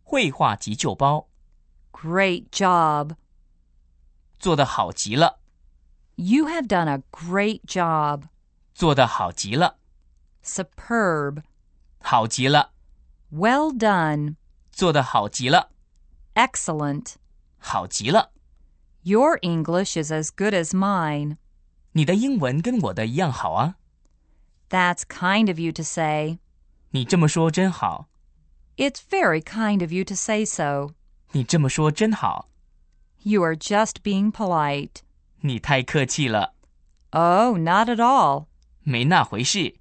绘画急救包。 Great job. 做得好极了。 You have done a great job. 做得好极了。 Superb. 好极了。 Well done. 做得好极了。 Excellent. 好极了。 Your English is as good as mine. 你的英文跟我的一样好啊。 That's kind of you to say. 你这么说真好。 It's very kind of you to say so. 你这么说真好。 You are just being polite. 你太客气了。 Oh, not at all. 没那回事。